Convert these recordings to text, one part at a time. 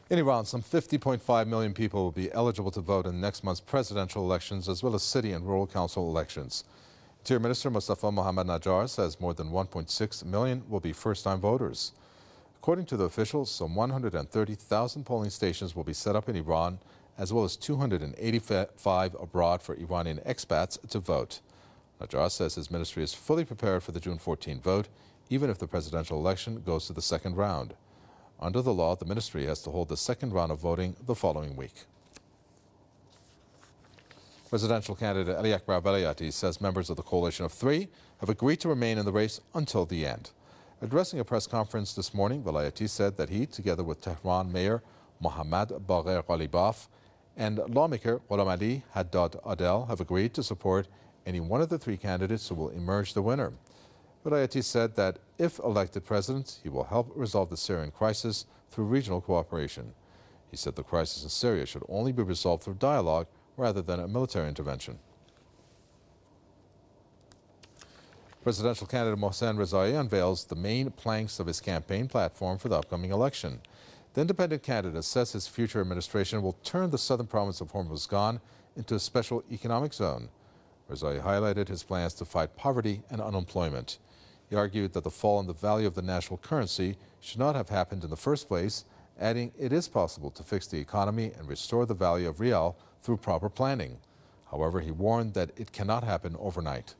In Iran, some 50.5 million people will be eligible to vote in next month's presidential elections as well as city and rural council elections. Interior Minister Mustafa Mohammad Najjar says more than 1.6 million will be first-time voters. According to the officials, some 130,000 polling stations will be set up in Iran, as well as 285 abroad for Iranian expats to vote. Najjar says his ministry is fully prepared for the June 14 vote, even if the presidential election goes to the second round. Under the law, the ministry has to hold the second round of voting the following week. Presidential candidate Ali Akbar Velayati says members of the Coalition of Three have agreed to remain in the race until the end. Addressing a press conference this morning, Velayati said that he, together with Tehran Mayor Mohammad Bagher Ghalibaf and lawmaker Ghulam Ali Haddad Adel, have agreed to support any one of the three candidates who will emerge the winner. Velayati said that if elected president, he will help resolve the Syrian crisis through regional cooperation. He said the crisis in Syria should only be resolved through dialogue rather than a military intervention. Presidential candidate Mohsen Rezai unveils the main planks of his campaign platform for the upcoming election. The independent candidate says his future administration will turn the southern province of Hormuzgan into a special economic zone. Rezai highlighted his plans to fight poverty and unemployment. He argued that the fall in the value of the national currency should not have happened in the first place, adding it is possible to fix the economy and restore the value of rial through proper planning. However, he warned that it cannot happen overnight.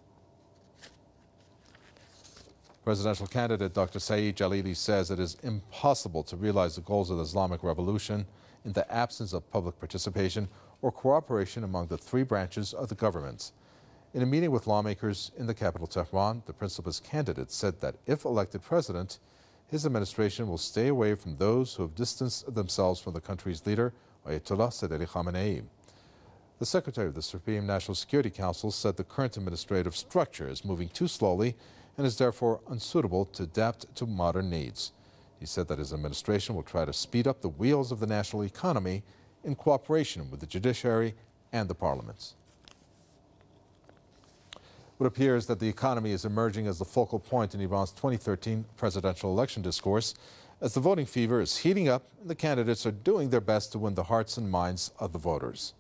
Presidential candidate Dr. Saeed Jalili says it is impossible to realize the goals of the Islamic Revolution in the absence of public participation or cooperation among the three branches of the government. In a meeting with lawmakers in the capital Tehran, the principal's candidate said that if elected president, his administration will stay away from those who have distanced themselves from the country's leader, Ayatollah Said Ali Khamenei. The secretary of the Supreme National Security Council said the current administrative structure is moving too slowly and is therefore unsuitable to adapt to modern needs. He said that his administration will try to speed up the wheels of the national economy in cooperation with the judiciary and the parliaments. It appears that the economy is emerging as the focal point in Iran's 2013 presidential election discourse, as the voting fever is heating up and the candidates are doing their best to win the hearts and minds of the voters.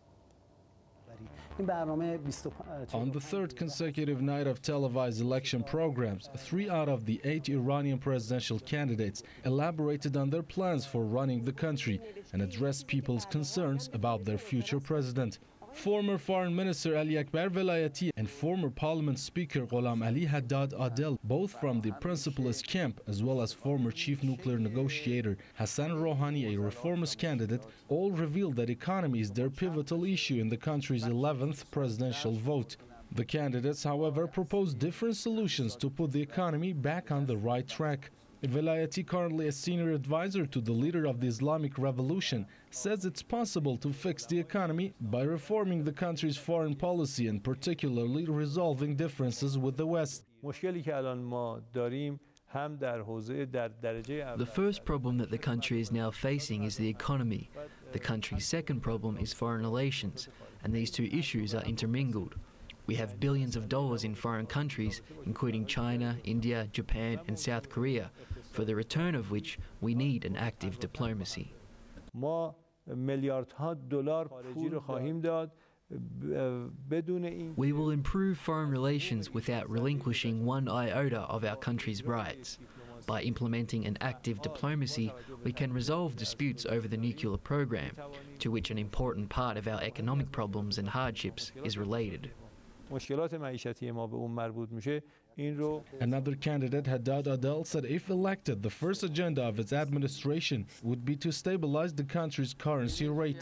On the third consecutive night of televised election programs, 3 out of the 8 Iranian presidential candidates elaborated on their plans for running the country and addressed people's concerns about their future president. Former Foreign Minister Ali Akbar Velayati and former Parliament Speaker Ghulam Ali Haddad Adel, both from the principalist camp, as well as former chief nuclear negotiator Hassan Rouhani, a reformist candidate, all revealed that economy is their pivotal issue in the country's 11th presidential vote. The candidates, however, proposed different solutions to put the economy back on the right track. Velayati, currently a senior advisor to the leader of the Islamic Revolution, says it's possible to fix the economy by reforming the country's foreign policy and particularly resolving differences with the West. The first problem that the country is now facing is the economy. The country's second problem is foreign relations, and these two issues are intermingled. We have billions of dollars in foreign countries, including China, India, Japan and South Korea, for the return of which we need an active diplomacy. We will improve foreign relations without relinquishing one iota of our country's rights. By implementing an active diplomacy, we can resolve disputes over the nuclear program, to which an important part of our economic problems and hardships is related. Another candidate, Haddad Adel, said if elected, the first agenda of his administration would be to stabilize the country's currency rate.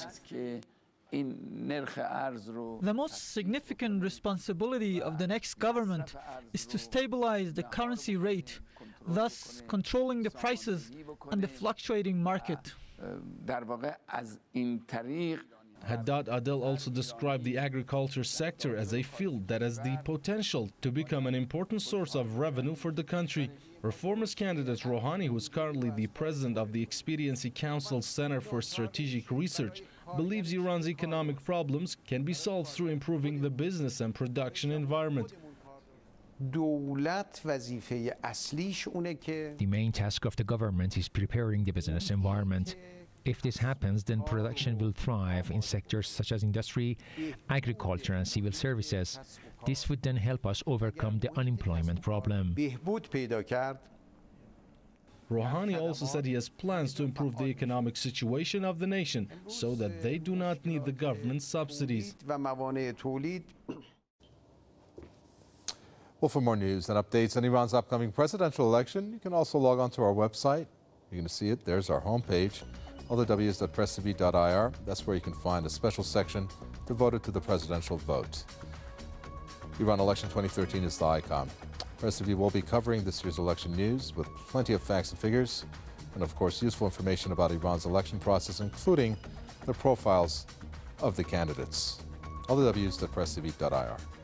The most significant responsibility of the next government is to stabilize the currency rate, thus controlling the prices and the fluctuating market. Haddad Adel also described the agriculture sector as a field that has the potential to become an important source of revenue for the country. Reformist candidate Rouhani, who is currently the president of the Expediency Council's Center for Strategic Research, believes Iran's economic problems can be solved through improving the business and production environment. دولت وظیفه اصلیش اونه که The main task of the government is preparing the business environment. If this happens, then production will thrive in sectors such as industry, agriculture, and civil services. This would then help us overcome the unemployment problem. بهبود پیدا کرد. Rouhani also said he has plans to improve the economic situation of the nation so that they do not need the government subsidies. و موانع تولید. Well, for more news and updates on Iran's upcoming presidential election, you can also log on to our website. You're going to see it. There's our homepage, www.presstv.ir. That's where you can find a special section devoted to the presidential vote. Iran election 2013 is the icon. Press TV will be covering this year's election news with plenty of facts and figures, and of course useful information about Iran's election process, including the profiles of the candidates. All the W's at presstv.ir.